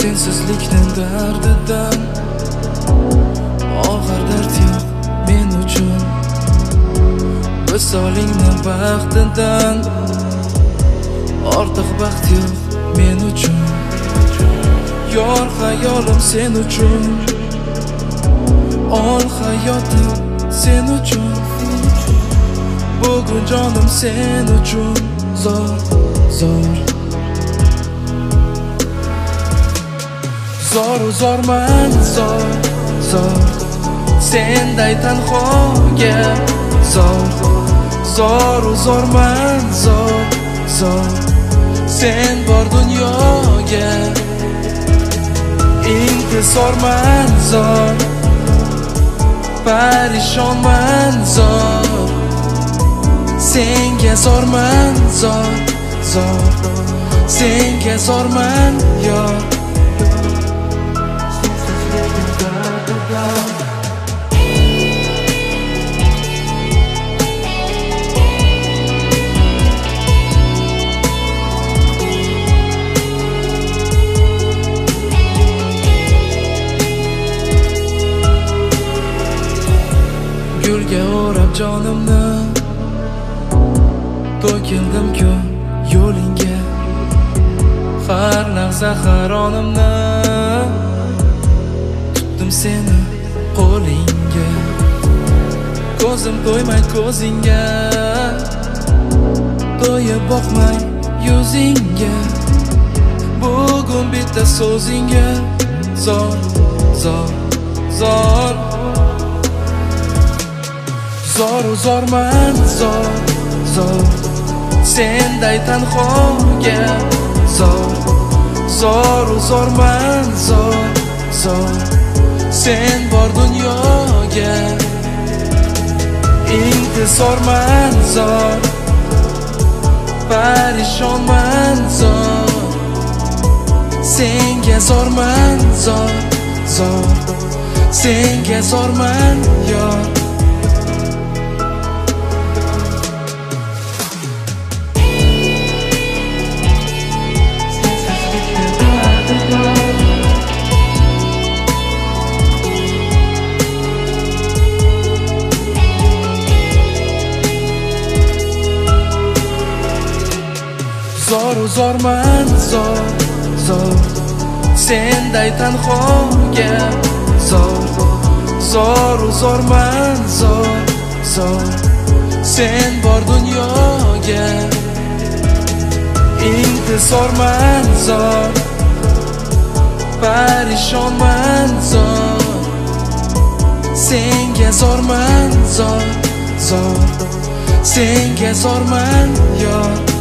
Sensizlikning dardidan og'ir dard yo'q men uchun. Visolingning baxtidan ortiq baxt yo'q men uchun. Yor hayolim sen uchun, ol hayotim sen uchun. Bugun jonim sen uchun zor, zor. Zoru zorman, zor, zor. Senday tanhoga zor, zoru zorman, zor, zor. Sen bor dunyoga intizorman, zor. Parishonman, zor. Senga zorman, zor, zor. Senga zorman, yor. Gulga o'rab jonimni to'kildim-ku yo'lingga. Har lahza har onimni tutdim seni qo'lingga. Ko'zim to'ymay ko'zingga, to'yib boqmay yuzingga. Bugun bitta so'zingga zor, zor, zor. Zoru zorman, zor, zor. Senday tanhoga zor, zoru zorman, zor, zor. Sen bor dunyoga intizorman, zor. Parishonman, zor. Senga zorman, zor, zor. Senga zorman, yor. Zoru zorman, zor, zor. Senday tanhoga zor, zoru zorman, zor, zor. Sen bor dunyoga intizorman, zor. Parishonman, zor. Senga zorman, zor, zor. Senga zorman, yor.